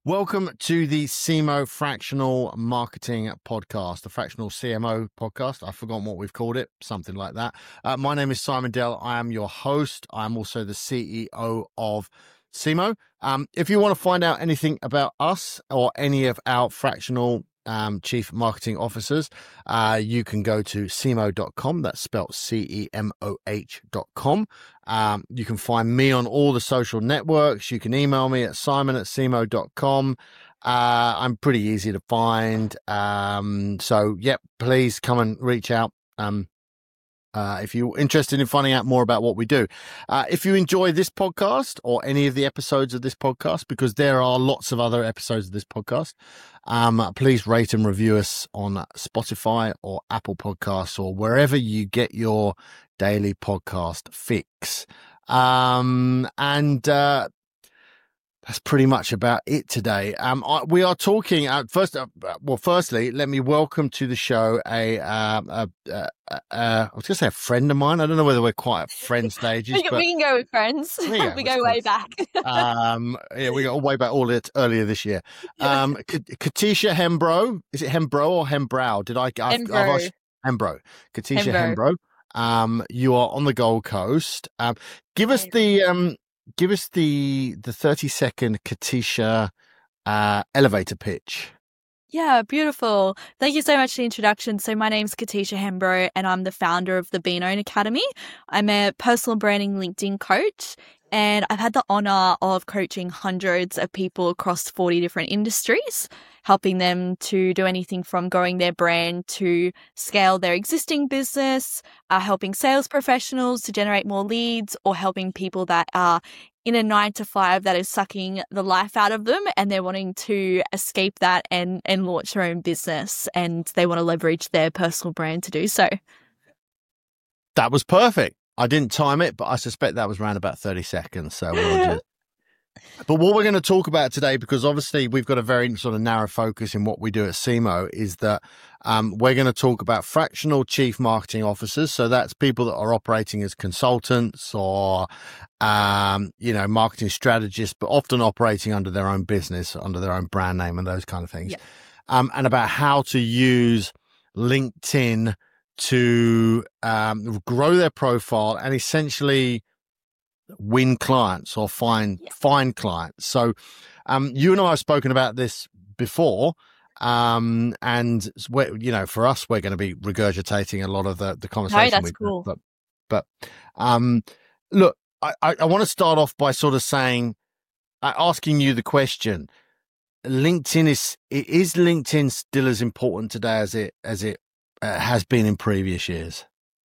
Welcome to the CMO Fractional Marketing Podcast, the Fractional CMO Podcast. I've forgotten what we've called it, something like that. My name is Simon Dell. I am your host. I'm also the CEO of CMO. If you want to find out anything about us or any of our fractional chief marketing officers, you can go to cmo.com. That's spelled CEMOH.com. You can find me on all the social networks. You can email me at simon@cmo.com. I'm pretty easy to find. So please come and reach out. If you're interested in finding out more about what we do. If you enjoy this podcast or any of the episodes of this podcast, because there are lots of other episodes of this podcast, please rate and review us on Spotify or Apple Podcasts or wherever you get your daily podcast fix. That's pretty much about it today. We are talking firstly, let me welcome to the show I was going to say a friend of mine. I don't know whether we're quite at friend stages. We can go with friends. We go way back. We go way back earlier this year. Katisha Hembrow. Is it Hembrow or Hembrow? Hembrow. Katisha Hembrow. You are on the Gold Coast. Give us the 30-second Katisha elevator pitch. Yeah, beautiful. Thank you so much for the introduction. So my name's Katisha Hembrow and I'm the founder of the Bean Own Academy. I'm a personal branding LinkedIn coach and I've had the honor of coaching hundreds of people across 40 different industries, helping them to do anything from growing their brand to scale their existing business, helping sales professionals to generate more leads, or helping people that are in a 9-to-5 that is sucking the life out of them and they're wanting to escape that and launch their own business and they want to leverage their personal brand to do so. That was perfect. I didn't time it, but I suspect that was around about 30 seconds. So But what we're going to talk about today, because obviously we've got a very sort of narrow focus in what we do at CMO, is that we're going to talk about fractional chief marketing officers. So that's people that are operating as consultants or, marketing strategists, but often operating under their own business, under their own brand name and those kind of things. Yeah. And about how to use LinkedIn to grow their profile and essentially win clients or find clients. So you and I have spoken about this before, and for us, we're going to be regurgitating a lot of the conversation. No, that's cool. But look, I want to start off by sort of asking you the question: LinkedIn is LinkedIn still as important today as it has been in previous years?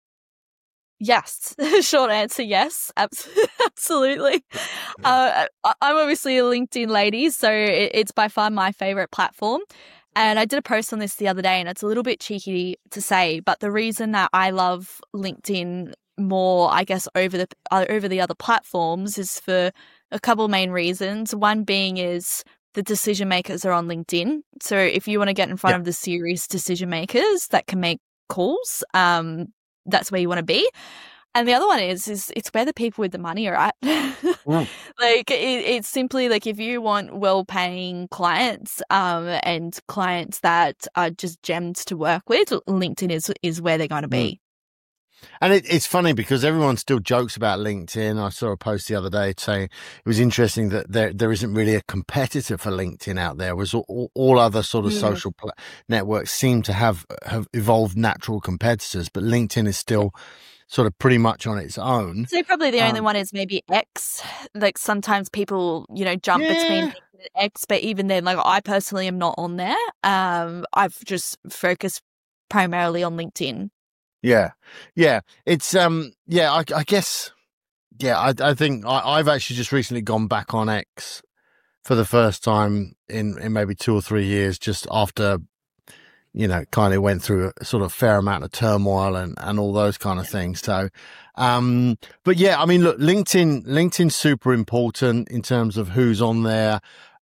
Yes. Short answer, yes. Absolutely. I'm obviously a LinkedIn lady, so it's by far my favorite platform. And I did a post on this the other day, and it's a little bit cheeky to say, but the reason that I love LinkedIn more, I guess, over the other platforms is for a couple main reasons. One being is the decision makers are on LinkedIn. So if you want to get in front of the serious decision makers that can make calls, that's where you want to be. And the other one is it's where the people with the money are at. Like it's simply like if you want well-paying clients and clients that are just gems to work with, LinkedIn is where they're going to be. And it's funny because everyone still jokes about LinkedIn. I saw a post the other day saying it was interesting that there isn't really a competitor for LinkedIn out there. Was all other sort of social networks seem to have evolved natural competitors, but LinkedIn is still sort of pretty much on its own. So probably the only one is maybe X. Like sometimes people, jump between LinkedIn and X, but even then, like I personally am not on there. I've just focused primarily on LinkedIn. Yeah. It's I guess. Yeah, I think I've actually just recently gone back on X for the first time in maybe 2 or 3 years, just after kind of went through a sort of fair amount of turmoil and all those kind of things. So, but yeah, I mean, look, LinkedIn's super important in terms of who's on there.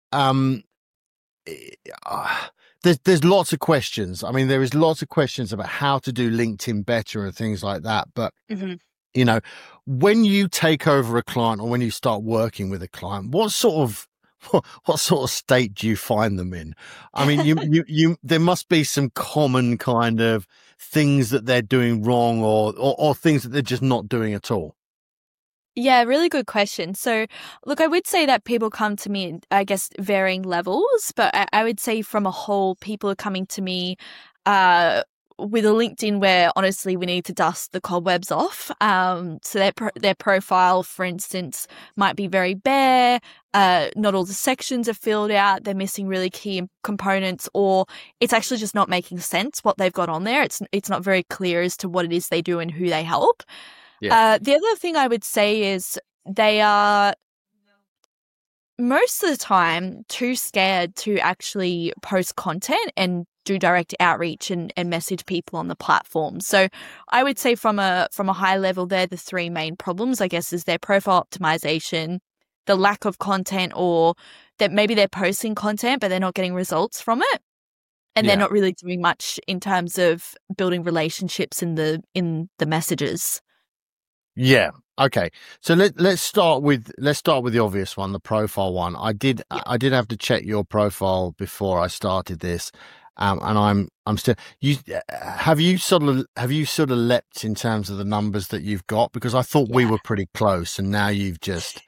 There's lots of questions. I mean, there is lots of questions about how to do LinkedIn better and things like that. But, when you take over a client or when you start working with a client, what sort of what sort of state do you find them in? I mean, you there must be some common kind of things that they're doing wrong or things that they're just not doing at all. Yeah, really good question. So, look, I would say that people come to me, I guess, varying levels, but I would say from a whole, people are coming to me with a LinkedIn where, honestly, we need to dust the cobwebs off. So their profile, for instance, might be very bare. Not all the sections are filled out. They're missing really key components, or it's actually just not making sense what they've got on there. It's not very clear as to what it is they do and who they help. Yeah. The other thing I would say is they are most of the time too scared to actually post content and do direct outreach and message people on the platform. So I would say from a high level, they're the three main problems, I guess, is their profile optimization, the lack of content, or that maybe they're posting content, but they're not getting results from it. And they're not really doing much in terms of building relationships in the messages. Yeah. Okay. So let's start with the obvious one, the profile one. I did have to check your profile before I started this, and I'm still. Have you sort of leapt in terms of the numbers that you've got? Because I thought we were pretty close, and now you've just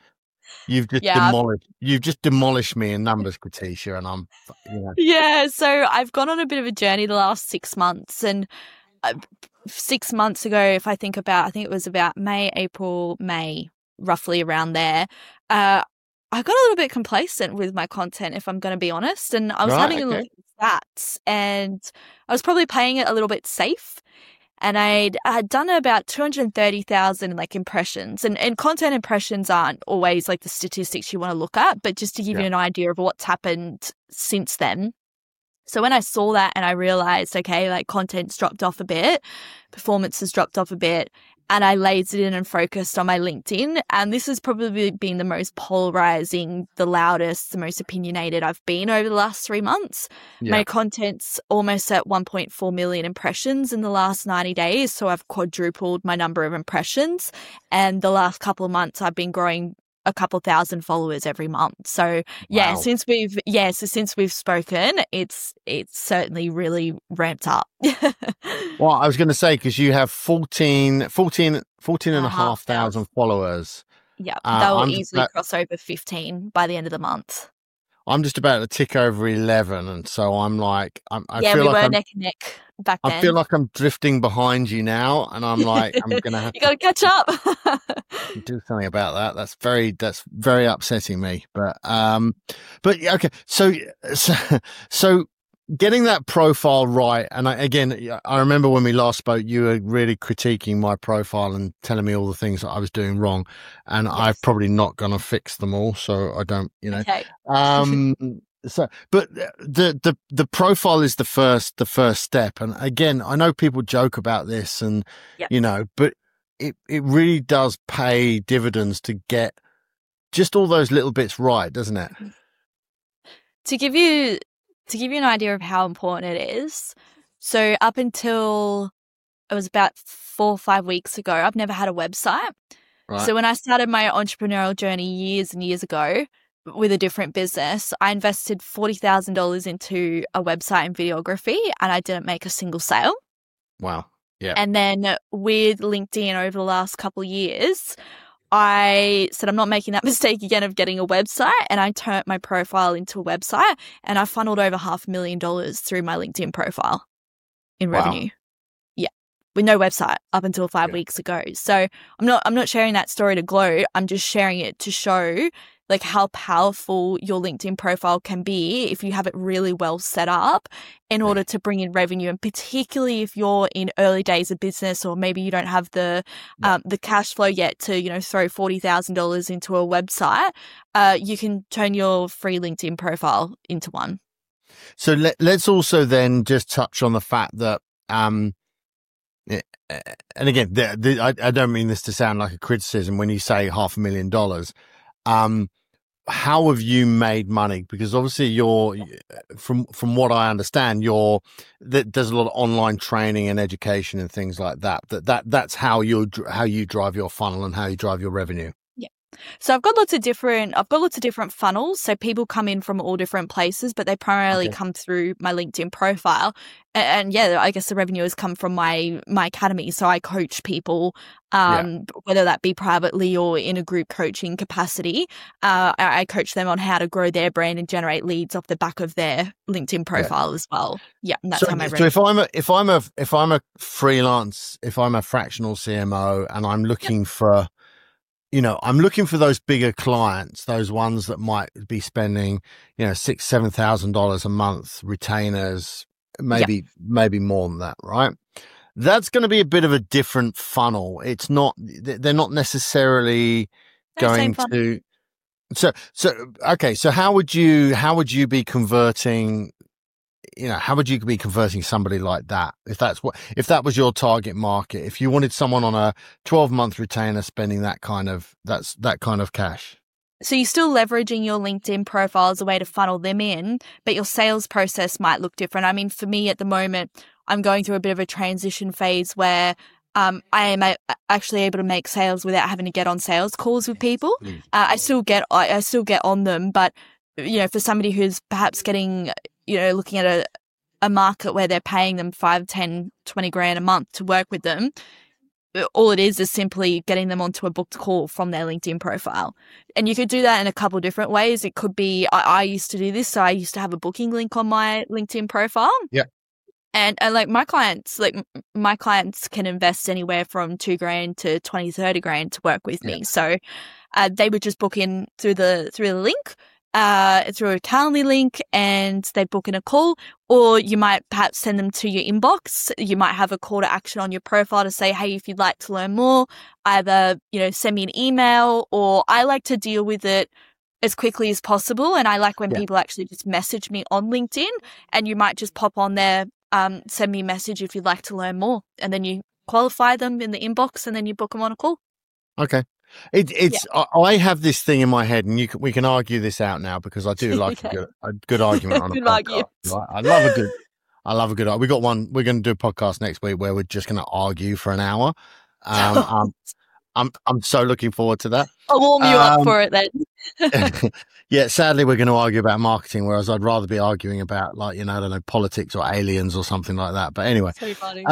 demolished me in numbers, Katisha, and I'm. Yeah. So I've gone on a bit of a journey the last 6 months, and 6 months ago, if I think it was about April, May, roughly around there, I got a little bit complacent with my content, if I'm going to be honest. And I was having a look at stats, and I was probably playing it a little bit safe. And I had done about 230,000 impressions, and content impressions aren't always like the statistics you want to look at, but just to give you an idea of what's happened since then. So when I saw that and I realized, okay, content's dropped off a bit, performance has dropped off a bit, and I lasered in and focused on my LinkedIn. And this has probably been the most polarizing, the loudest, the most opinionated I've been over the last 3 months. Yeah. My content's almost at 1.4 million impressions in the last 90 days. So I've quadrupled my number of impressions. And the last couple of months, I've been growing a couple thousand followers every month. So wow. since we've spoken, it's certainly really ramped up. Well, I was going to say, because you have 14,500 followers. Yeah, they'll easily cross over 15 by the end of the month. I'm just about to tick over 11, and so I'm like, I feel we were neck and neck back then. I feel like I'm drifting behind you now, and I'm like, I'm gonna have you got to catch up. Do something about that. That's very upsetting me. But okay. So getting that profile right, and I remember when we last spoke, you were really critiquing my profile and telling me all the things that I was doing wrong, and yes. I'm probably not going to fix them all, so I don't, Okay. So, but the profile is the first step, and again, I know people joke about this, and but it really does pay dividends to get just all those little bits right, doesn't it? To give you an idea of how important it is, so up until it was about 4 or 5 weeks ago, I've never had a website. Right. So when I started my entrepreneurial journey years and years ago with a different business, I invested $40,000 into a website and videography, and I didn't make a single sale. Wow. Yeah. And then with LinkedIn over the last couple of years, I said, I'm not making that mistake again of getting a website. And I turned my profile into a website, and I funneled over $500,000 through my LinkedIn profile in revenue. Yeah. With no website up until 5 weeks ago. So I'm not sharing that story to gloat. I'm just sharing it to show how powerful your LinkedIn profile can be if you have it really well set up in order to bring in revenue. And particularly if you're in early days of business, or maybe you don't have the cash flow yet to, throw $40,000 into a website, you can turn your free LinkedIn profile into one. So let's also then just touch on the fact that, and again, I don't mean this to sound like a criticism when you say $500,000. How have you made money? Because obviously you're, from what I understand, there's a lot of online training and education and things like that. That's how you drive your funnel and how you drive your revenue. Yeah, So I've got lots of different funnels. So people come in from all different places, but they primarily come through my LinkedIn profile. And yeah, I guess the revenue has come from my academy. So I coach people, whether that be privately or in a group coaching capacity. I coach them on how to grow their brand and generate leads off the back of their LinkedIn profile as well. Yeah, and that's how my revenue. So if I'm a freelance, if I'm a fractional CMO and I'm looking for, I'm looking for those bigger clients, those ones that might be spending, $6,000-$7,000 a month, retainers, maybe more than that, right? That's going to be a bit of a different funnel. It's not, they're not necessarily going to. So how would you be converting? How would you be converting somebody like that? If that was your target market, if you wanted someone on a 12-month retainer spending that kind of cash. So you're still leveraging your LinkedIn profile as a way to funnel them in, but your sales process might look different. I mean, for me at the moment, I'm going through a bit of a transition phase where I am actually able to make sales without having to get on sales calls with people. I still get on them, but for somebody who's perhaps getting, looking at a market where they're paying them 5, 10, 20 grand a month to work with them, all it is simply getting them onto a booked call from their LinkedIn profile. And you could do that in a couple of different ways. It could be, I used to do this. So I used to have a booking link on my LinkedIn profile. Yeah. And like my clients can invest anywhere from 2 grand to 20, 30 grand to work with me. So they would just book in through the link, through a Calendly link, and they book in a call. Or you might perhaps send them to your inbox. You might have a call to action on your profile to say, hey, if you'd like to learn more, either, send me an email, or I like to deal with it as quickly as possible. And I like when people actually just message me on LinkedIn, and you might just pop on there, send me a message if you'd like to learn more. And then you qualify them in the inbox, and then you book them on a call. Okay. I have this thing in my head, and we can argue this out now, because I do like a good argument on a podcast. Right? I love a good. We got one. We're going to do a podcast next week where we're just going to argue for an hour. I'm so looking forward to that. I'll warm you up for it then. Yeah, sadly we're going to argue about marketing, whereas I'd rather be arguing about, like, I don't know, politics or aliens or something like that. But anyway, so funny.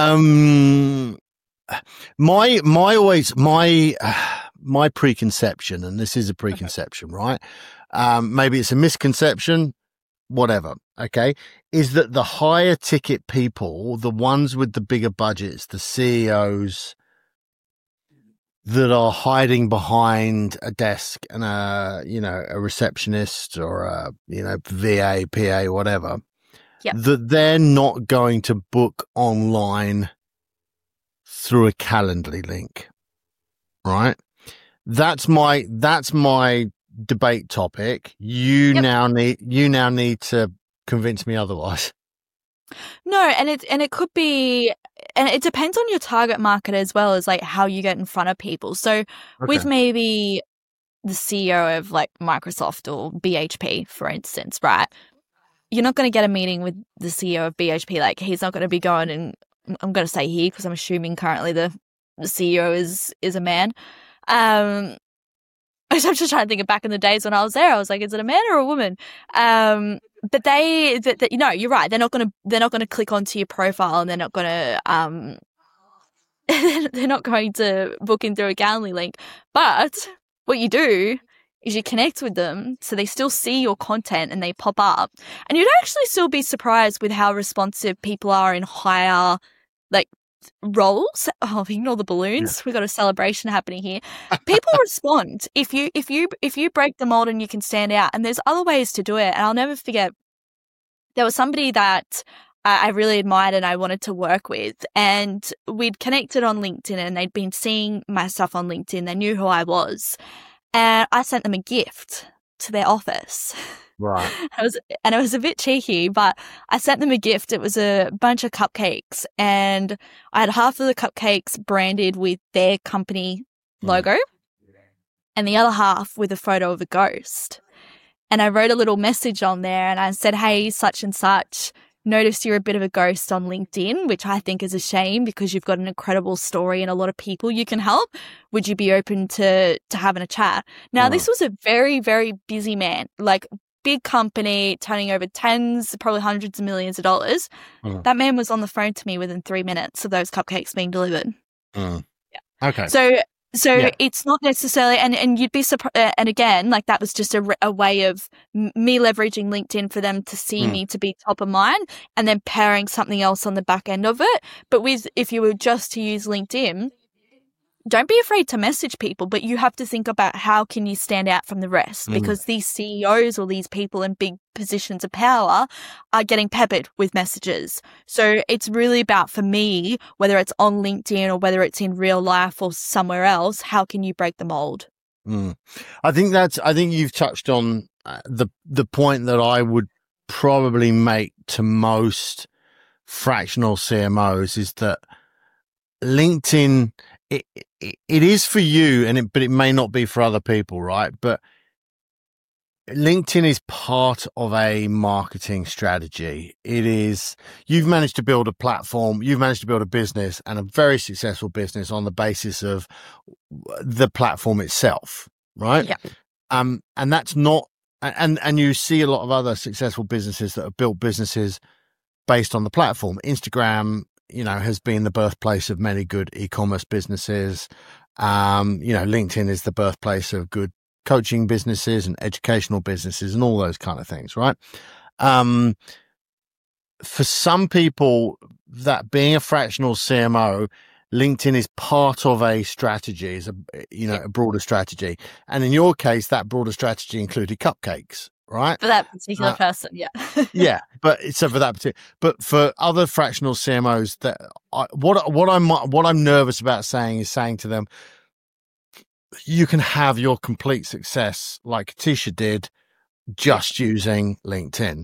My preconception, and this is a preconception, right? Maybe it's a misconception, whatever. Okay. Is that the higher ticket people, the ones with the bigger budgets, the CEOs that are hiding behind a desk and a receptionist or a, VA, PA, whatever, that they're not going to book online through a Calendly link, right? That's my debate topic. You now need to convince me otherwise. No, and it could be, and it depends on your target market as well as like how you get in front of people. So with maybe the CEO of like Microsoft or BHP, for instance, right? You're not going to get a meeting with the CEO of BHP. Like, he's not going to be going, and I'm going to say he, because I'm assuming currently the CEO is a man. I'm just trying to think of back in the days when I was there. I was like, is it a man or a woman? But you're right. They're not going to click onto your profile, and they're not going to book in through a Calendly link. But what you do is you connect with them, so they still see your content and they pop up. And you'd actually still be surprised with how responsive people are in higher, like, roles. Oh, ignore the balloons. We've got a celebration happening here. People respond if you break the mold and you can stand out. And there's other ways to do it. And I'll never forget, there was somebody that I really admired and I wanted to work with, and we'd connected on LinkedIn, and they'd been seeing my stuff on LinkedIn. They knew who I was, and I sent them a gift to their office. Right. It was a bit cheeky, but I sent them a gift. It was a bunch of cupcakes, and I had half of the cupcakes branded with their company logo and the other half with a photo of a ghost. And I wrote a little message on there, and I said, hey, such and such, notice you're a bit of a ghost on LinkedIn, which I think is a shame because you've got an incredible story and a lot of people you can help. Would you be open to having a chat? Now, this was a very, very busy man, like big company, turning over tens, probably hundreds of millions of dollars. That man was on the phone to me within 3 minutes of those cupcakes being delivered. Yeah. Okay. So it's not necessarily, and you'd be surprised. And again, like that was just a way of me leveraging LinkedIn for them to see me to be top of mind, and then pairing something else on the back end of it. But if you were just to use LinkedIn, don't be afraid to message people, but you have to think about how can you stand out from the rest, because these CEOs or these people in big positions of power are getting peppered with messages. So it's really about, for me, whether it's on LinkedIn or whether it's in real life or somewhere else, how can you break the mold? I think you've touched on the point that I would probably make to most fractional CMOs is that LinkedIn, it is for you, but it may not be for other people, right? But LinkedIn is part of a marketing strategy. You've managed to build a platform, you've managed to build a business, and a very successful business on the basis of the platform itself, right? Yeah. And that's not, and you see a lot of other successful businesses that have built businesses based on the platform. Instagram, has been the birthplace of many good e-commerce businesses. LinkedIn is the birthplace of good coaching businesses and educational businesses and all those kind of things, right? For some people, that being a fractional CMO, LinkedIn is part of a strategy, is a broader strategy. And in your case, that broader strategy included cupcakes, right? For that particular person, yeah. Yeah, but for other fractional CMOs, what I'm nervous about saying to them, you can have your complete success like Tisha did, just using LinkedIn.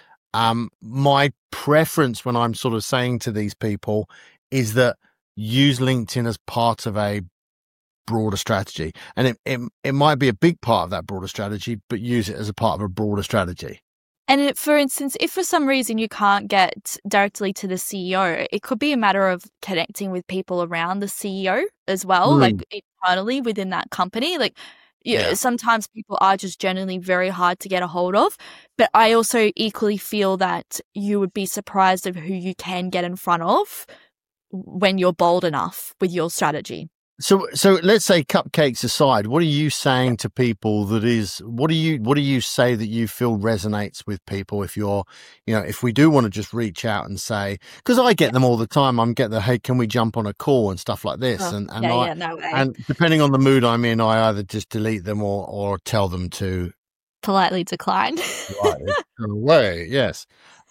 My preference when I'm sort of saying to these people is that use LinkedIn as part of a broader strategy, and it might be a big part of that broader strategy, but use it as a part of a broader strategy. And for instance, if for some reason you can't get directly to the CEO, it could be a matter of connecting with people around the CEO as well, like internally within that company. Like, sometimes people are just generally very hard to get a hold of. But I also equally feel that you would be surprised of who you can get in front of when you're bold enough with your strategy. So let's say cupcakes aside, what are you saying to people what do you say that you feel resonates with people if you're, if we do want to just reach out and say, because I get them all the time, hey, can we jump on a call and stuff like this? No way. And depending on the mood I'm in, I either just delete them or tell them to politely decline. Away, yes.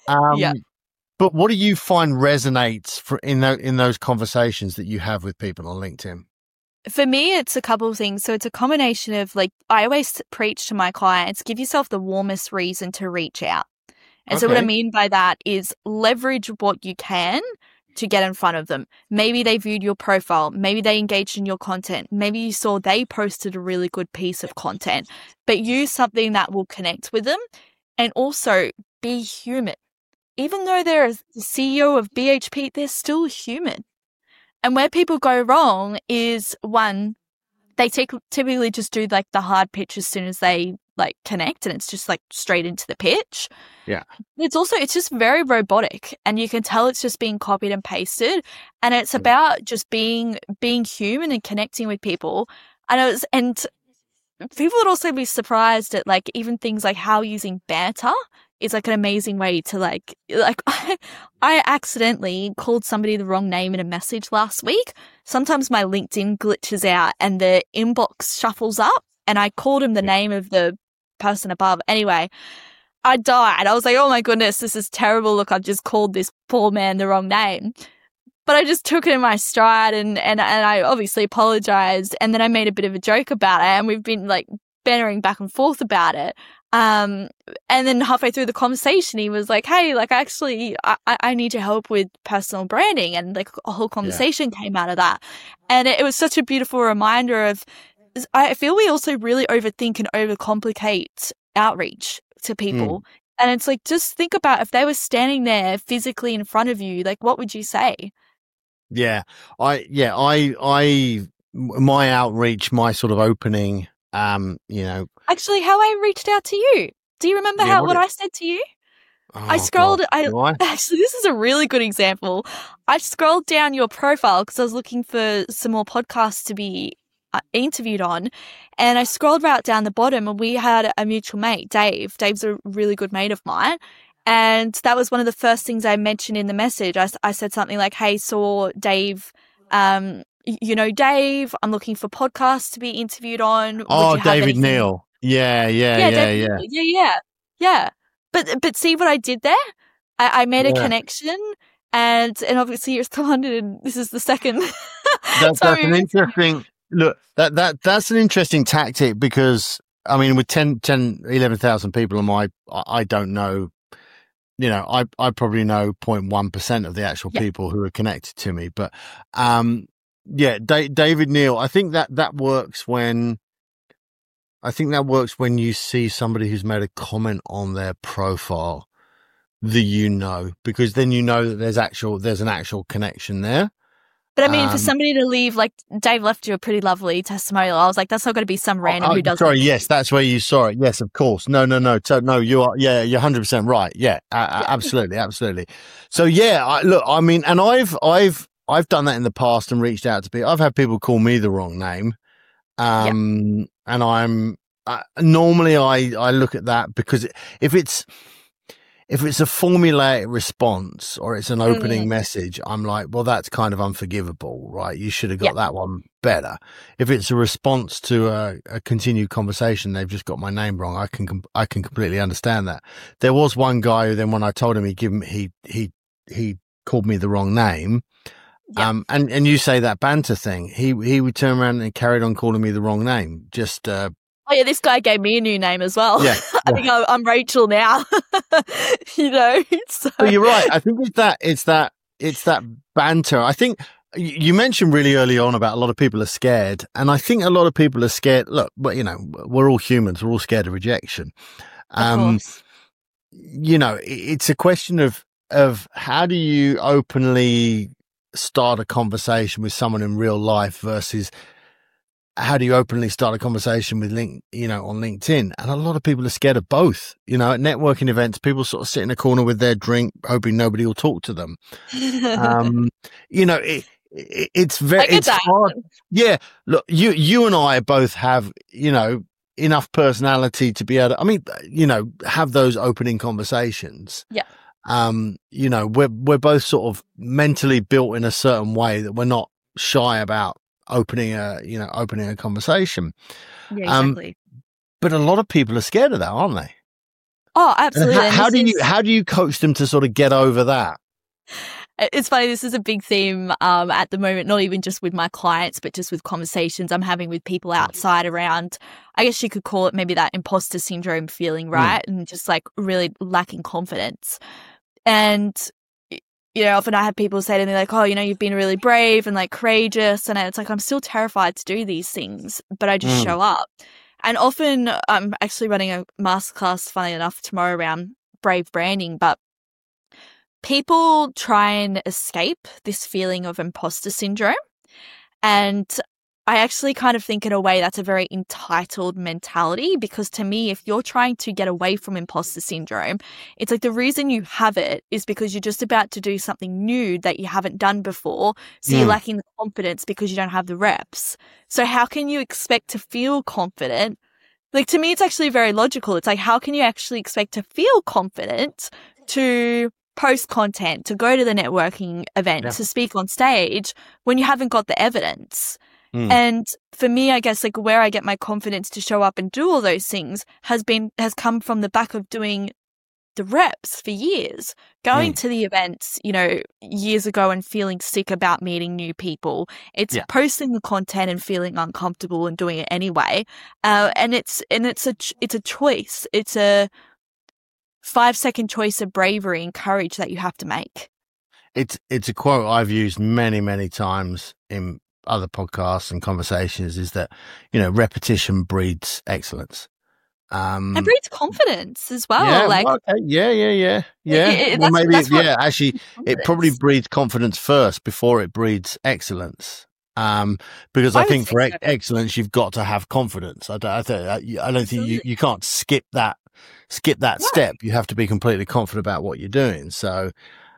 But what do you find resonates in those conversations that you have with people on LinkedIn? For me, it's a couple of things. So it's a combination of, like, I always preach to my clients, give yourself the warmest reason to reach out. And so what I mean by that is leverage what you can to get in front of them. Maybe they viewed your profile. Maybe they engaged in your content. Maybe you saw they posted a really good piece of content, but use something that will connect with them. And also be human. Even though they're the CEO of BHP, they're still human. And where people go wrong is, one, they typically just do like the hard pitch as soon as they like connect, and it's just like straight into the pitch. Yeah. It's just very robotic, and you can tell it's just being copied and pasted. And it's about just being human and connecting with people. And people would also be surprised at like even things like how using banter is like an amazing way to like I accidentally called somebody the wrong name in a message last week. Sometimes my LinkedIn glitches out and the inbox shuffles up, and I called him the name of the person above. Anyway, I died. I was like, oh my goodness, this is terrible. Look, I've just called this poor man the wrong name. But I just took it in my stride and I obviously apologized, and then I made a bit of a joke about it, and we've been like bantering back and forth about it. And then halfway through the conversation, he was like, hey, like I need your help with personal branding. And like a whole conversation came out of that. And it was such a beautiful reminder of, I feel we also really overthink and overcomplicate outreach to people. And it's like, just think about if they were standing there physically in front of you, like, what would you say? Yeah. My outreach, my sort of opening, Actually, how I reached out to you. Do you remember what I said to you? I scrolled. Actually, this is a really good example. I scrolled down your profile because I was looking for some more podcasts to be interviewed on, and I scrolled right down the bottom, and we had a mutual mate, Dave. Dave's a really good mate of mine, and that was one of the first things I mentioned in the message. I said something like, "Hey, saw Dave. Dave. I'm looking for podcasts to be interviewed on. Oh, David Neal. Yeah. But see what I did there? I made a connection, and obviously you responded, and this is the second. That's an interesting look. That's an interesting tactic, because I mean, with 11,000 people on I don't know. I probably know 0.1% of the actual people who are connected to me, but David Neal. I think that works when. I think that works when you see somebody who's made a comment on their profile because then you know that there's an actual connection there. But I mean, for somebody to leave, like, Dave left you a pretty lovely testimonial. I was like, that's not going to be some random who does. Sorry, yes, that's where you saw it. Yes, of course. No. So no, you are. Yeah, you're 100% right. Yeah, absolutely. So look, I mean, and I've done that in the past and reached out to people. I've had people call me the wrong name. And I'm normally I look at that, because if it's a formulaic response or it's an opening message, I'm like, well, that's kind of unforgivable, right? You should have got that one better. If it's a response to a continued conversation, they've just got my name wrong. I can completely understand that. There was one guy who then, when I told him, he called me the wrong name. And you say that banter thing. He would turn around and carried on calling me the wrong name. Just this guy gave me a new name as well. Yeah, I think I'm Rachel now. So. Well, you're right. I think it's that banter. I think you mentioned really early on about a lot of people are scared, and I think a lot of people are scared. Look, but we're all humans. We're all scared of rejection. Of course. It's a question of how do you openly start a conversation with someone in real life versus how do you openly start a conversation with on LinkedIn? And a lot of people are scared of both. At networking events, people sort of sit in a corner with their drink, hoping nobody will talk to them. It's hard. Yeah. Look, you and I both have, enough personality to be able to, have those opening conversations. Yeah. We're both sort of mentally built in a certain way that we're not shy about opening a conversation. Yeah, exactly. But a lot of people are scared of that, aren't they? Oh, absolutely. How do you coach them to sort of get over that? It's funny. This is a big theme at the moment, not even just with my clients, but just with conversations I'm having with people outside around, I guess you could call it maybe that imposter syndrome feeling, right? And just like really lacking confidence. And, often I have people say to me like, oh, you've been really brave and like courageous. And it's like, I'm still terrified to do these things, but I just show up. And often I'm actually running a masterclass, funny enough, tomorrow around brave branding, but people try and escape this feeling of imposter syndrome. And I actually kind of think in a way that's a very entitled mentality, because to me, if you're trying to get away from imposter syndrome, it's like the reason you have it is because you're just about to do something new that you haven't done before. So you're lacking the confidence because you don't have the reps. So how can you expect to feel confident? Like, to me, it's actually very logical. It's like, how can you actually expect to feel confident to post content, to go to the networking event, to speak on stage when you haven't got the evidence? And for me, I guess like where I get my confidence to show up and do all those things has come from the back of doing the reps for years, going to the events, years ago and feeling sick about meeting new people. It's posting the content and feeling uncomfortable and doing it anyway. And it's a choice. It's a 5-second choice of bravery and courage that you have to make. It's a quote I've used many, many times in other podcasts and conversations, is that, repetition breeds excellence. And breeds confidence as well. Yeah, like, well, okay. Yeah. Well, that's, maybe, that's what actually, it probably confidence. breeds confidence first before it breeds excellence. Because I I would think for think so. excellence, you've got to have confidence. I don't think Absolutely. you can't skip that No. step. You have to be completely confident about what you're doing. So,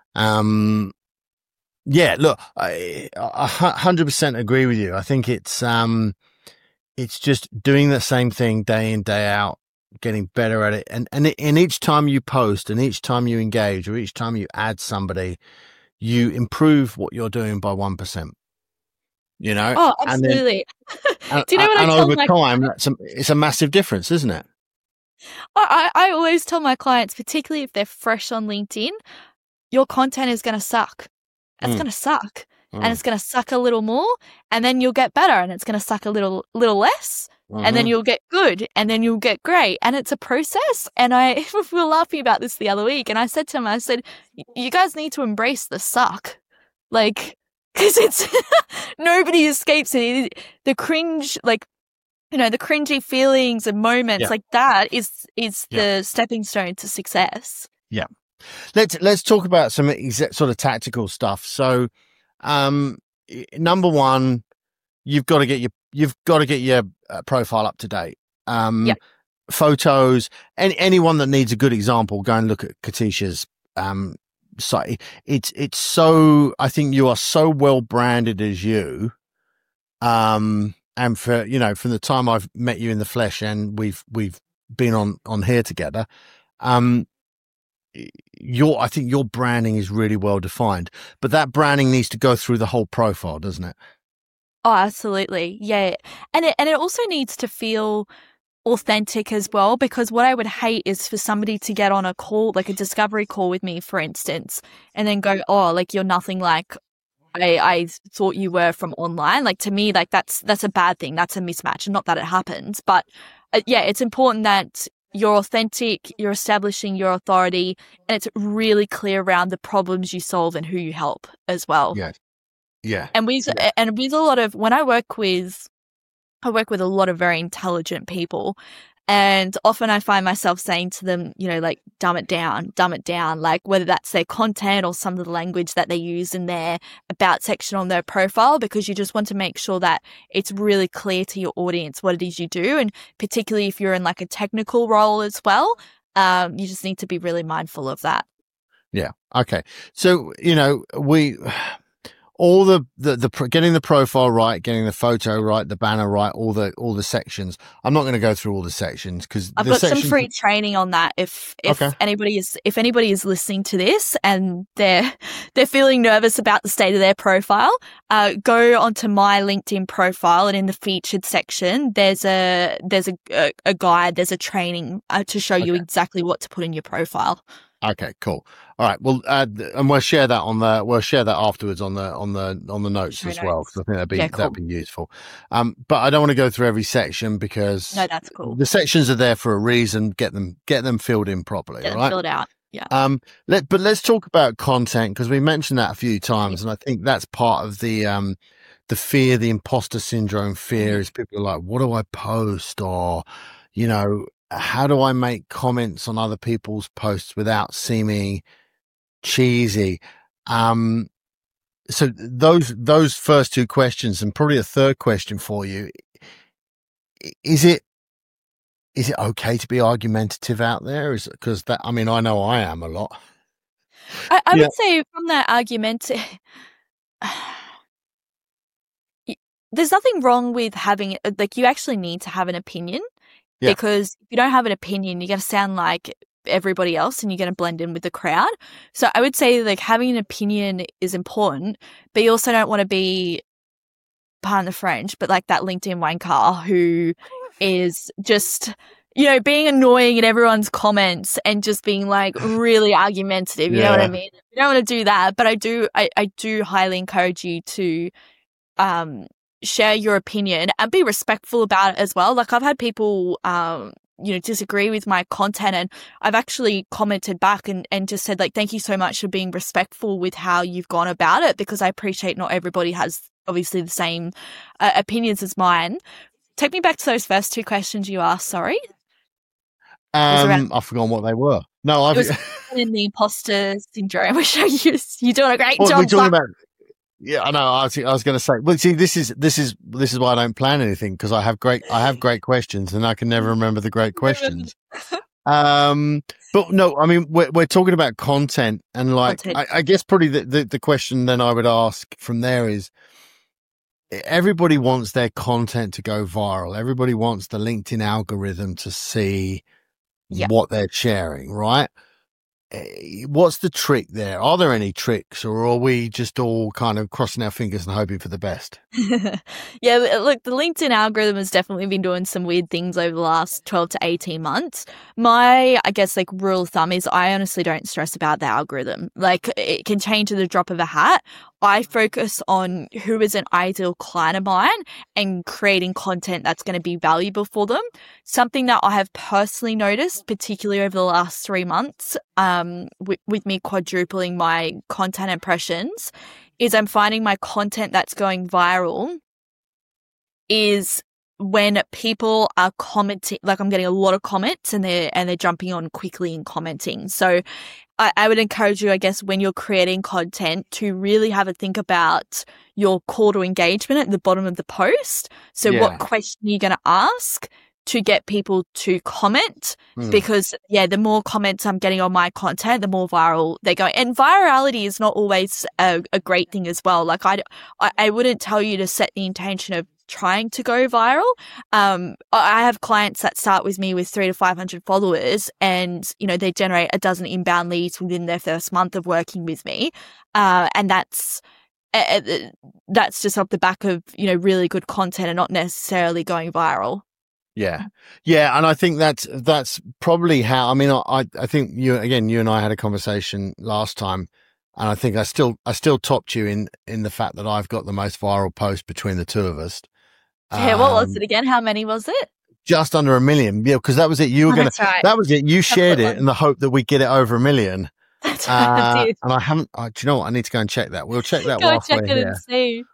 yeah, look, I 100% agree with you. I think it's just doing the same thing day in, day out, getting better at it. And each time you post and each time you engage or each time you add somebody, you improve what you're doing by 1%, you know? Oh, And then, absolutely. Do you know what I and tell over my time, clients? it's a massive difference, isn't it? I always tell my clients, particularly if they're fresh on LinkedIn, your content is going to suck. It's Mm, going to suck. And mm, it's going to suck a little more, and then you'll get better, and it's going to suck a little less, and then mm-hmm. you'll get good, and then you'll get great. And it's a process. And we were laughing about this the other week, and I said to him, I said, you guys need to embrace the suck. Like, because it's nobody escapes it. The cringe, like, the cringy feelings and moments Yeah. like that is Yeah. the stepping stone to success. Yeah. Let's talk about some sort of tactical stuff. So, number one, you've got to get your profile up to date. Yeah. Photos, and anyone that needs a good example, go and look at Katisha's site. It's so, I think you are so well branded as you. And for, from the time I've met you in the flesh and we've been on here together, I think your branding is really well defined, but that branding needs to go through the whole profile, doesn't it? Oh, absolutely. Yeah. And it also needs to feel authentic as well, because what I would hate is for somebody to get on a call, like a discovery call with me, for instance, and then go, oh, like you're nothing like I thought you were from online. Like, to me, like that's a bad thing. That's a mismatch. Not that it happens, but yeah, it's important that you're authentic, you're establishing your authority, and it's really clear around the problems you solve and who you help as well. Yeah. And with a lot of, when I work with a lot of very intelligent people, and often I find myself saying to them, like, dumb it down, like whether that's their content or some of the language that they use in their about section on their profile, because you just want to make sure that it's really clear to your audience what it is you do. And particularly if you're in like a technical role as well, you just need to be really mindful of that. Yeah. Okay. So, all the getting the profile right, getting the photo right, the banner right, all the sections. I'm not going to go through all the sections because I've got some free training on that. If anybody is listening to this and they're feeling nervous about the state of their profile, go onto my LinkedIn profile, and in the featured section, there's a guide, there's a training to show you exactly what to put in your profile. Okay, cool. All right. Well, and we'll share that afterwards on the notes as well, because I think that'd be useful. But I don't want to go through every section because no, that's cool. The sections are there for a reason. Get them filled in properly. Get them right? filled out. Yeah. But let's talk about content, because we mentioned that a few times, and I think that's part of the fear, the imposter syndrome fear, is people are like, what do I post? Or, how do I make comments on other people's posts without seeming cheesy? So those first two questions, and probably a third question for you, is it okay to be argumentative out there? Is it, because I know I am a lot. I would say from that argument, there's nothing wrong with having, like, you actually need to have an opinion. Yeah. Because if you don't have an opinion, you're going to sound like everybody else and you're going to blend in with the crowd. So I would say, like, having an opinion is important, but you also don't want to be, pardon the French, but like that LinkedIn wanker who is just, being annoying in everyone's comments and just being like really argumentative. You know what I mean? You don't want to do that, but I do highly encourage you to share your opinion and be respectful about it as well. Like, I've had people, disagree with my content, and I've actually commented back and just said, like, thank you so much for being respectful with how you've gone about it, because I appreciate not everybody has obviously the same opinions as mine. Take me back to those first two questions you asked, sorry. I've forgotten what they were. No, It was in the imposter syndrome, which you're doing a great job. We're talking about. Yeah, I know. I was going to say. Well, see, this is why I don't plan anything, because I have great questions, and I can never remember the great questions. But no, I mean, we're talking about content, and like, I guess probably the question then I would ask from there is, everybody wants their content to go viral. Everybody wants the LinkedIn algorithm to see what they're sharing, right? What's the trick there? Are there any tricks, or are we just all kind of crossing our fingers and hoping for the best? Yeah, look, the LinkedIn algorithm has definitely been doing some weird things over the last 12 to 18 months. My, I guess, like, rule of thumb is I honestly don't stress about the algorithm. Like, it can change at the drop of a hat. I focus on who is an ideal client of mine and creating content that's going to be valuable for them. Something that I have personally noticed, particularly over the last 3 months, with me quadrupling my content impressions, is I'm finding my content that's going viral is when people are commenting. Like, I'm getting a lot of comments, and they're jumping on quickly and commenting. So I would encourage you, I guess, when you're creating content, to really have a think about your call to engagement at the bottom of the post. So what question are you going to ask to get people to comment? Because the more comments I'm getting on my content, the more viral they go. And virality is not always a great thing as well. Like, I wouldn't tell you to set the intention of trying to go viral. I have clients that start with me with 300 to 500 followers, and, you know, they generate a dozen inbound leads within their first month of working with me. And that's just off the back of, you know, really good content and not necessarily going viral. Yeah. And I think that's probably how, I mean, I think you and I had a conversation last time, and I think I still topped you in the fact that I've got the most viral post between the two of us. Yeah. What was it again? How many was it? Just under 1 million. Yeah. Because that was it. You were that was it. You shared it in the hope that we'd get it over 1 million. That's right. And I haven't, do you know what? I need to go and check that. We'll check that whilst we're here. And see.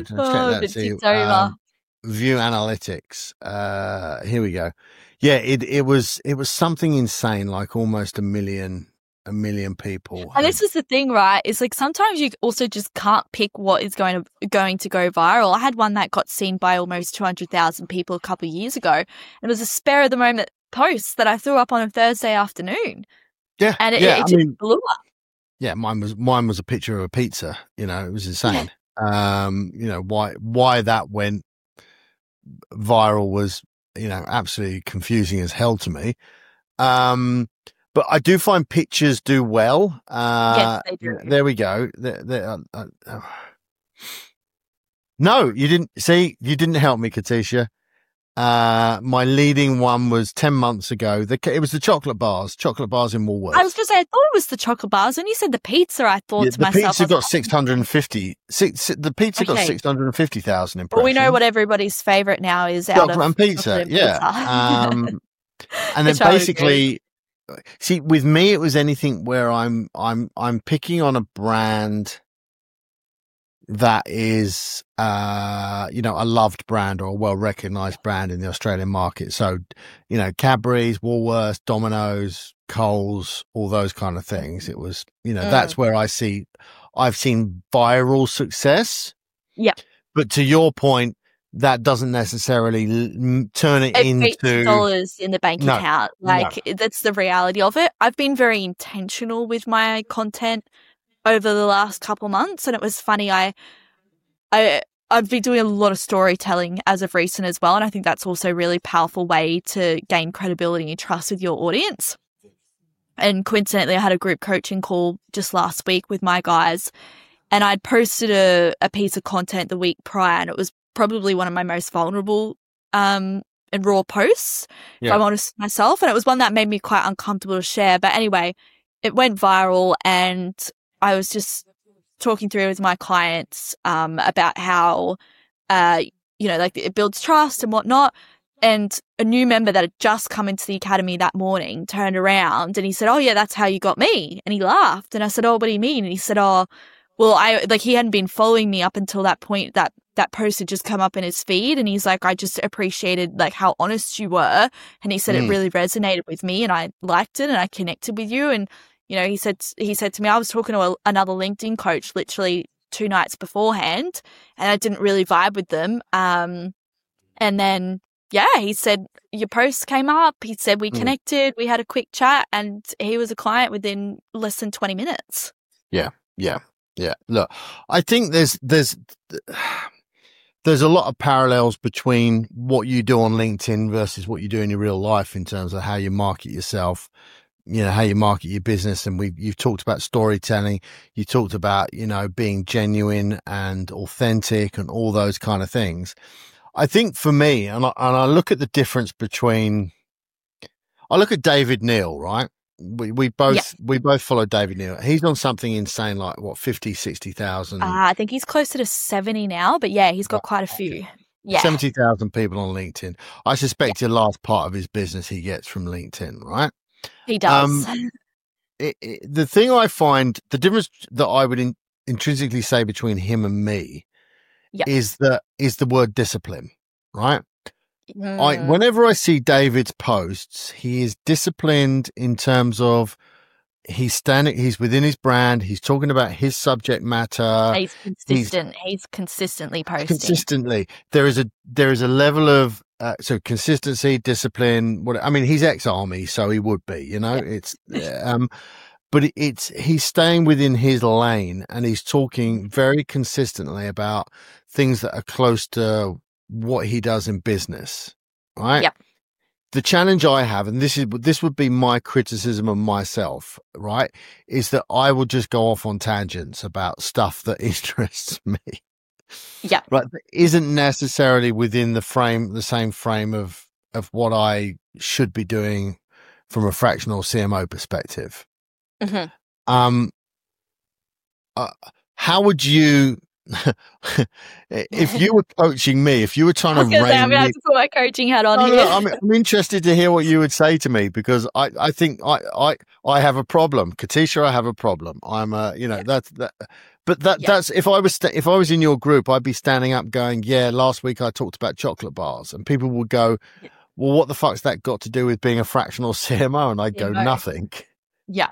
View analytics. Here we go. Yeah, it was something insane, like almost 1 million people. And this is the thing, right? It's like sometimes you also just can't pick what is going to go viral. I had one that got seen by almost 200,000 people a couple of years ago, and it was a spare of the moment post that I threw up on a Thursday afternoon. Yeah, and it just blew up. Yeah, mine was a picture of a pizza. You know, it was insane. You know, why that went viral was, you know, absolutely confusing as hell to me. But I do find pictures do well. Yes, they do. There we go. No, you didn't. See, you didn't help me, Katisha. My leading one was 10 months ago. It was the chocolate bars in Woolworths. I was going to say, I thought it was the chocolate bars. When you said the pizza, I thought to myself. The pizza got 650. The pizza got 650,000 impressions. Well, we know what everybody's favourite now is chocolate and pizza. Yeah. And then basically, see, with me, it was anything where I'm picking on a brand that is, you know, a loved brand or a well-recognized brand in the Australian market. So, you know, Cadbury's, Woolworths, Domino's, Coles, all those kind of things. It was, you know, that's where I've seen viral success. Yeah. But to your point, that doesn't necessarily turn it into dollars in the bank account. That's the reality of it. I've been very intentional with my content over the last couple months, and it was funny. I've been doing a lot of storytelling as of recent as well, and I think that's also a really powerful way to gain credibility and trust with your audience. And coincidentally, I had a group coaching call just last week with my guys, and I'd posted a piece of content the week prior, and it was probably one of my most vulnerable and raw posts, if I'm honest with myself, and it was one that made me quite uncomfortable to share. But anyway, it went viral, and I was just talking through with my clients about how, you know, like, it builds trust and whatnot. And a new member that had just come into the academy that morning turned around and he said, "Oh yeah, that's how you got me." And he laughed. And I said, "Oh, what do you mean?" And he said, "Oh, well, he hadn't been following me up until that point, that that post had just come up in his feed, and he's like, I just appreciated like how honest you were. And he said it really resonated with me, and I liked it, and I connected with you. And, you know, he said to me, I was talking to another LinkedIn coach literally 2 nights beforehand, and I didn't really vibe with them. And then, yeah, he said, your post came up. He said, we connected, we had a quick chat, and he was a client within less than 20 minutes. Yeah. Look, I think there's a lot of parallels between what you do on LinkedIn versus what you do in your real life in terms of how you market yourself, you know, how you market your business. And you've talked about storytelling. You talked about, you know, being genuine and authentic and all those kind of things. I think for me, and I look at the difference between, I look at David Neal, right? We both follow David Neal. He's on something insane like what, 50, 60,000. I think he's closer to 70 now, but yeah, he's got quite a few. Yeah. 70,000 people on LinkedIn. I suspect a large part of his business he gets from LinkedIn, right? He does. The thing I find, the difference that I would intrinsically say between him and me is the word discipline, right? Whenever I see David's posts, he is disciplined in terms of he's within his brand. He's talking about his subject matter. He's consistent. He's consistently posting. Consistently. There is a level of, so consistency, discipline. I mean, he's ex-army, so he would be, you know, but he's staying within his lane, and he's talking very consistently about things that are close to what he does in business, right? Yep. The challenge I have, and this would be my criticism of myself, right, is that I will just go off on tangents about stuff that interests me. Yeah. Right. That isn't necessarily within the same frame of what I should be doing from a fractional CMO perspective. Mm-hmm. How would you, if you were coaching me, if you were trying to rein I'm gonna have to put my coaching hat on here. I'm interested to hear what you would say to me, because I think I have a problem, Katisha. I have a problem. I'm that's if I was in your group, I'd be standing up going, yeah, last week I talked about chocolate bars, and people would go, well, what the fuck's that got to do with being a fractional CMO? And I'd go, nothing. Yeah.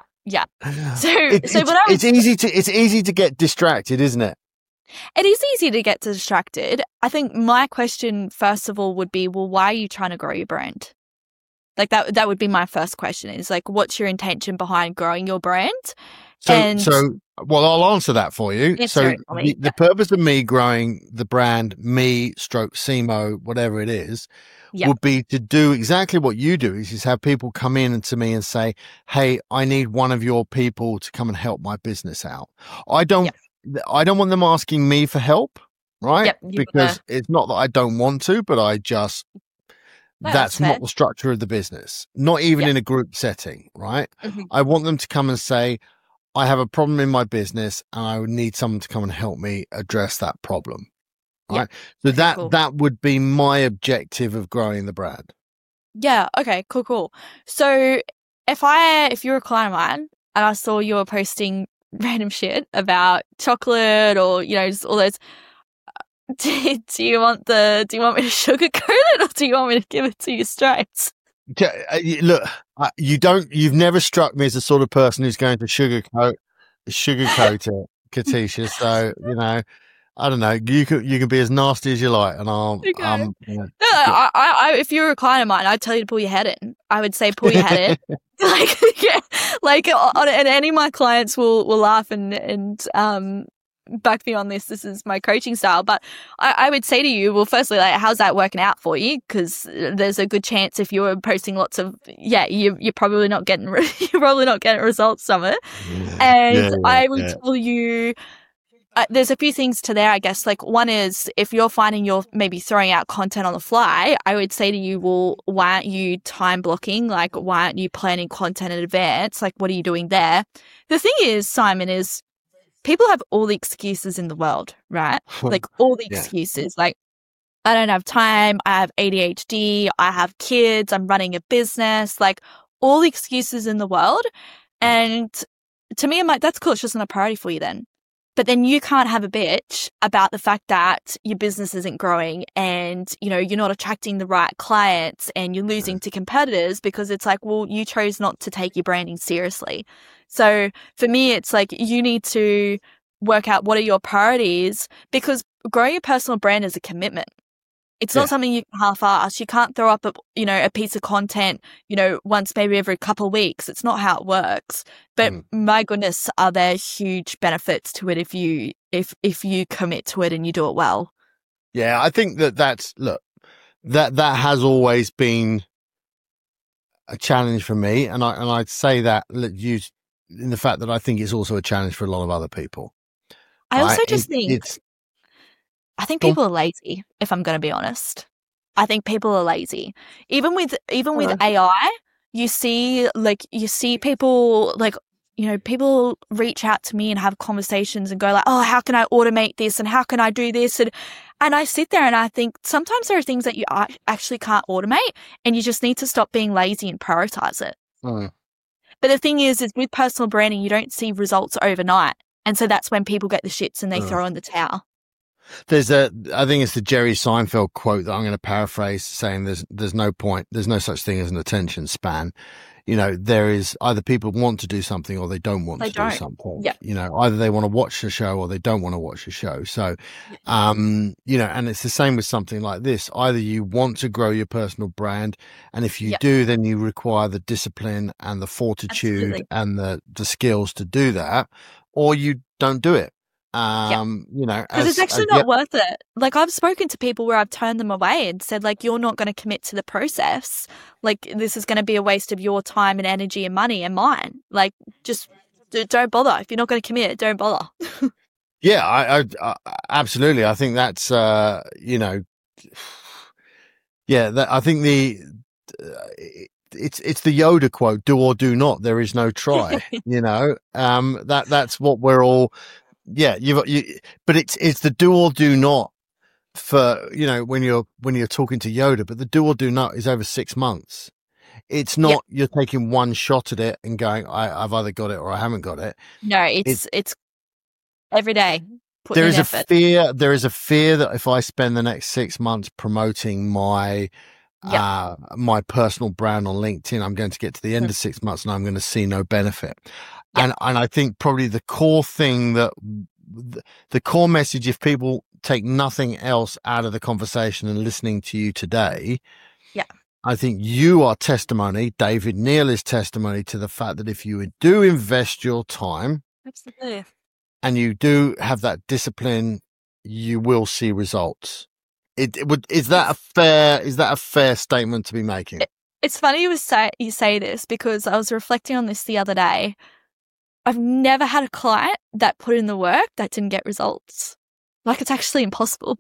It's easy to get distracted, isn't it? It is easy to get distracted. I think my question, first of all, would be, well, why are you trying to grow your brand? Like that would be my first question, is like, what's your intention behind growing your brand? Well, I'll answer that for you. The purpose of me growing the brand, CMO, whatever it is, would be to do exactly what you do, is have people come in to me and say, hey, I need one of your people to come and help my business out. I don't want them asking me for help, right? Because it's not that I don't want to, but that's not the structure of the business, not even in a group setting, right? Mm-hmm. I want them to come and say, I have a problem in my business and I would need someone to come and help me address that problem. Right. So that would be my objective of growing the brand. Yeah. Okay, cool. So if you're a client of mine and I saw you were posting random shit about chocolate or, you know, just all those, do you want me to sugarcoat it, or do you want me to give it to you straight? Look, you've never struck me as the sort of person who's going to sugarcoat it, Katisha. So, you know, I don't know. You can be as nasty as you like, and if you were a client of mine, I'd tell you to pull your head in. I would say pull your head in. And any of my clients will laugh and back me on this. This is my coaching style. But I would say to you, well, firstly, like, how's that working out for you? Because there's a good chance if you were posting lots of, you're probably not getting results from it. And I would tell you, there's a few things to there, I guess. Like, one is, if you're finding you're maybe throwing out content on the fly, I would say to you, well, why aren't you time blocking? Like, why aren't you planning content in advance? Like, what are you doing there? The thing is, Simon, is people have all the excuses in the world, right? Like, all the excuses. Like, I don't have time. I have ADHD. I have kids. I'm running a business. Like, all the excuses in the world. And to me, I'm like, that's cool. It's just not a priority for you then. But then you can't have a bitch about the fact that your business isn't growing and, you know, you're not attracting the right clients and you're losing to competitors because it's like, well, you chose not to take your branding seriously. So for me, it's like you need to work out what are your priorities, because growing your personal brand is a commitment. It's not something you can half-ass. You can't throw up a piece of content, once maybe every couple of weeks. It's not how it works. But my goodness, are there huge benefits to it if you commit to it and you do it well. Yeah, I think that has always been a challenge for me, and I'd say that used in the fact that I think it's also a challenge for a lot of other people. I also I think people are lazy, if I'm going to be honest. I think people are lazy. Even with AI, you see people people reach out to me and have conversations and go like, oh, how can I automate this and how can I do this? And I sit there and I think sometimes there are things that you actually can't automate and you just need to stop being lazy and prioritize it. But the thing is with personal branding, you don't see results overnight. And so that's when people get the shits and they throw in the towel. I think it's the Jerry Seinfeld quote that I'm going to paraphrase, saying there's no point, there's no such thing as an attention span. There is either people want to do something or they don't want to do something. Yeah. Either they want to watch the show or they don't want to watch the show. So, and it's the same with something like this. Either you want to grow your personal brand, and if you do, then you require the discipline and the fortitude and the skills to do that, or you don't do it. Because it's actually not worth it. Like, I've spoken to people where I've turned them away and said, like, you're not going to commit to the process. Like, this is going to be a waste of your time and energy and money and mine. Like, just don't bother. If you're not going to commit, don't bother. Yeah, I absolutely. I think that's, I think it's the Yoda quote, do or do not. There is no try, that's what we're all. Yeah, but it's the do or do not for when you're talking to Yoda. But the do or do not is over 6 months. It's not you're taking one shot at it and going, I've either got it or I haven't got it. No, it's every day. There is a fear. There is a fear that if I spend the next 6 months promoting my my personal brand on LinkedIn, I'm going to get to the end of 6 months and I'm going to see no benefit. And I think probably the core thing the core message, if people take nothing else out of the conversation and listening to you today, I think you are testimony, David Neal is testimony to the fact that if you do invest your time, absolutely, and you do have that discipline, you will see results. Is that a fair statement to be making? It's funny you say this, because I was reflecting on this the other day. I've never had a client that put in the work that didn't get results. Like, it's actually impossible.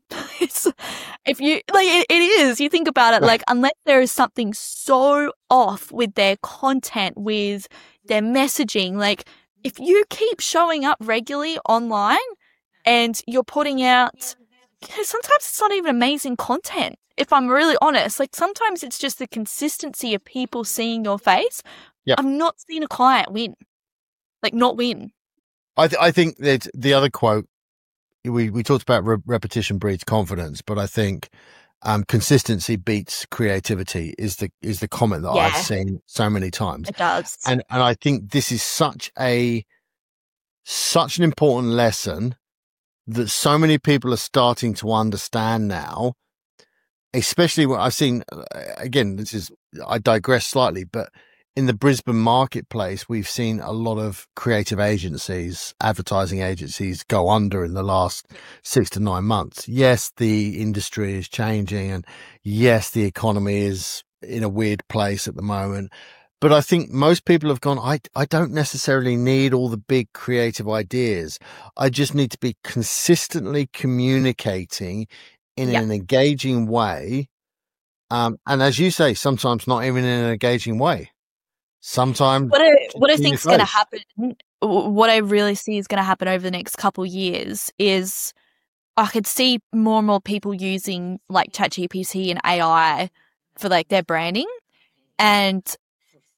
It is. You think about it, like, unless there is something so off with their content, with their messaging, like, if you keep showing up regularly online and you're putting out, sometimes it's not even amazing content. If I'm really honest, like, sometimes it's just the consistency of people seeing your face. I've not seen a client win. Like, not win. I think that the other quote, we talked about repetition breeds confidence, but I think consistency beats creativity is the comment that I've seen so many times. It does. And I think this is such an important lesson that so many people are starting to understand now, especially when I've seen, again, I digress slightly, but in the Brisbane marketplace, we've seen a lot of creative agencies, advertising agencies go under in the last 6 to 9 months. Yes, the industry is changing, and yes, the economy is in a weird place at the moment. But I think most people have gone, I don't necessarily need all the big creative ideas. I just need to be consistently communicating in an engaging way. And as you say, sometimes not even in an engaging way. Sometimes what I think is going to happen, what I really see is going to happen over the next couple of years is I could see more and more people using like ChatGPT and AI for like their branding. And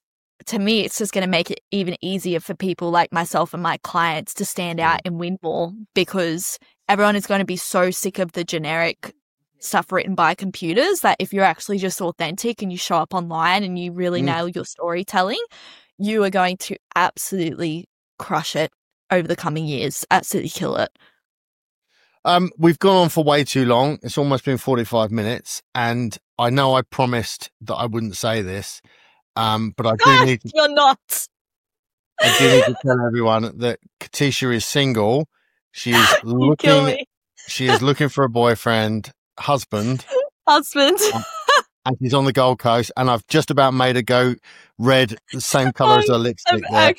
to me, it's just going to make it even easier for people like myself and my clients to stand out and win more, because everyone is going to be so sick of the generic stuff written by computers that if you're actually just authentic and you show up online and you really nail your storytelling, you are going to absolutely crush it over the coming years, absolutely kill it. We've gone on for way too long. It's almost been 45 minutes, and I know I promised that I wouldn't say this, but I do need to. You're not. I do need to tell everyone that Katisha is single. She is looking. She is looking for a boyfriend, husband, and she's on the Gold Coast. And I've just about made her go red, the same color as her lipstick. There.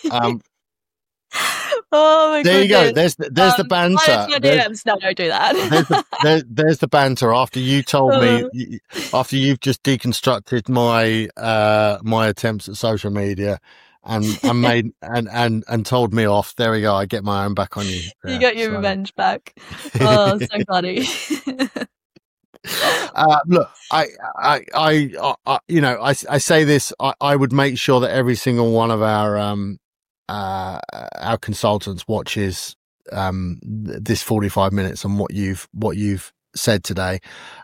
Oh my god! There you go. There's the banter. No, don't do that. There's the banter. After you told me, after you've just deconstructed my my attempts at social media, and made and told me off. There we go. I get my own back on you. You got your revenge back. Oh, so funny. Look, I you know, I say this. I would make sure that every single one of our consultants watches this 45 minutes on what you've said today.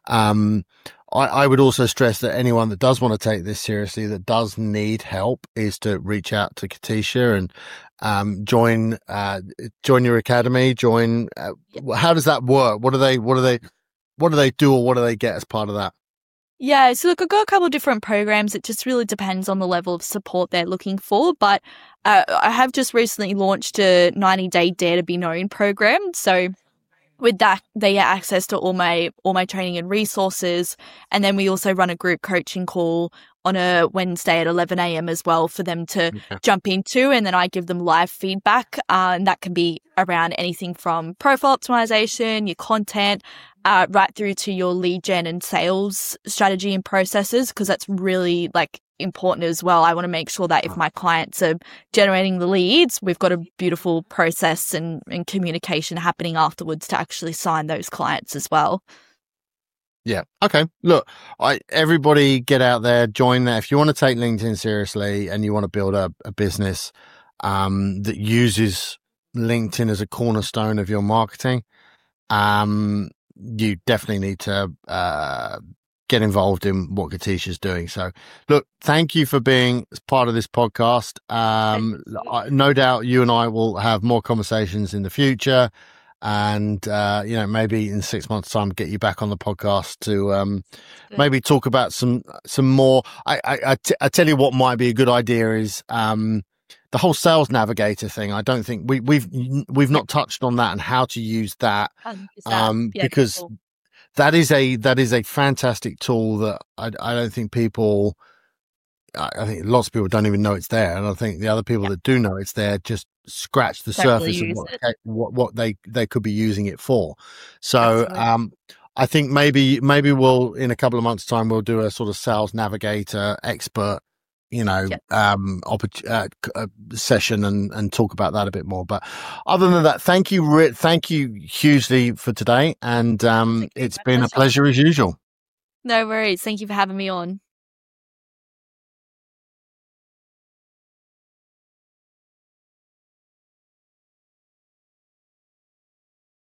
I would also stress that anyone that does want to take this seriously, that does need help, is to reach out to Katisha and join your academy. How does that work? What do they do, or what do they get as part of that? Yeah, so look, I've got a couple of different programs. It just really depends on the level of support they're looking for. But I have just recently launched a 90-day Dare to Be Known program. So with that, they get access to all my training and resources. And then we also run a group coaching call on a Wednesday at 11 a.m. as well for them to jump into. And then I give them live feedback. And that can be around anything from profile optimization, your content, right through to your lead gen and sales strategy and processes, because that's really important as well. I want to make sure that if my clients are generating the leads, we've got a beautiful process and communication happening afterwards to actually sign those clients as well. Yeah. Okay. Look, everybody get out there, join there. If you want to take LinkedIn seriously and you want to build a business that uses LinkedIn as a cornerstone of your marketing, you definitely need to get involved in what Katisha's doing. So, look, thank you for being part of this podcast. No doubt you and I will have more conversations in the future. And, maybe in 6 months' time, get you back on the podcast to maybe talk about some more. I tell you what might be a good idea is the whole Sales Navigator thing. I don't think we've not touched on that and how to use that, because cool. that is a fantastic tool that I don't think people. I think lots of people don't even know it's there, and I think the other people that do know it's there just scratch the surface of what they could be using it for. So I think maybe we'll, in a couple of months' time, we'll do a sort of Sales Navigator expert, session and talk about that a bit more. But other than that, thank you hugely for today, and it's been a pleasure as usual. No worries. Thank you for having me on.